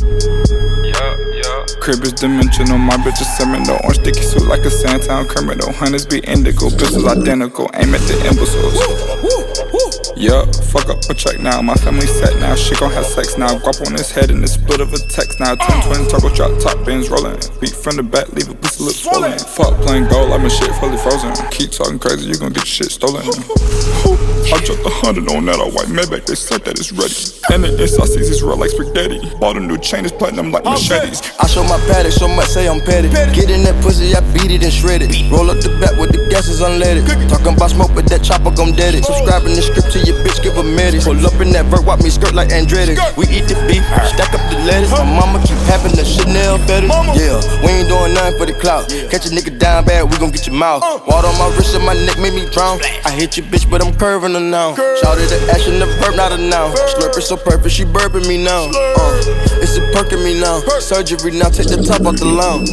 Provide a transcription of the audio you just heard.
Crib is dimensional, my bitch is seminal. Orange sticky suit like a Sandtown criminal. Hunters be indigo, pistols identical. Aim at the imbeciles. Yeah, fuck up a check now. My family set now. She gon' have sex now. Guap on his head in the split of a text now. Twin turbo drop top bins rolling. Beat from the back, leave a pussy lip swollen. Fuck playing gold, like my shit fully frozen. Keep talking crazy, you gon' get your shit stolen. I dropped 100 on that all white Maybach, they said that it's ready. And the inside sees it's real like spaghetti. Bought a new chain, it's platinum like machetes. I show my paddock, so much say I'm petty. Get in that pussy, I beat it and shred it. Roll up the back with the gases unleaded. Talking about smoke, but that chopper gon' dead it. Subscribing the script to your bitch, give a medis. Pull up in that vert, watch me skirt like Andretti. We eat the beef, stack up the lettuce. My mama keep having the Chanel fetish. Yeah, we ain't doing nothing for the clout. Catch a nigga down bad, we gon' get your mouth. Water on my wrist and my neck made me drown. I hit your bitch, but I'm curving her now. Shouted the ash in the verb, not a noun. Slurp is so perfect, she burping me now. It's a perk in me now. Surgery now, take the top off the lounge.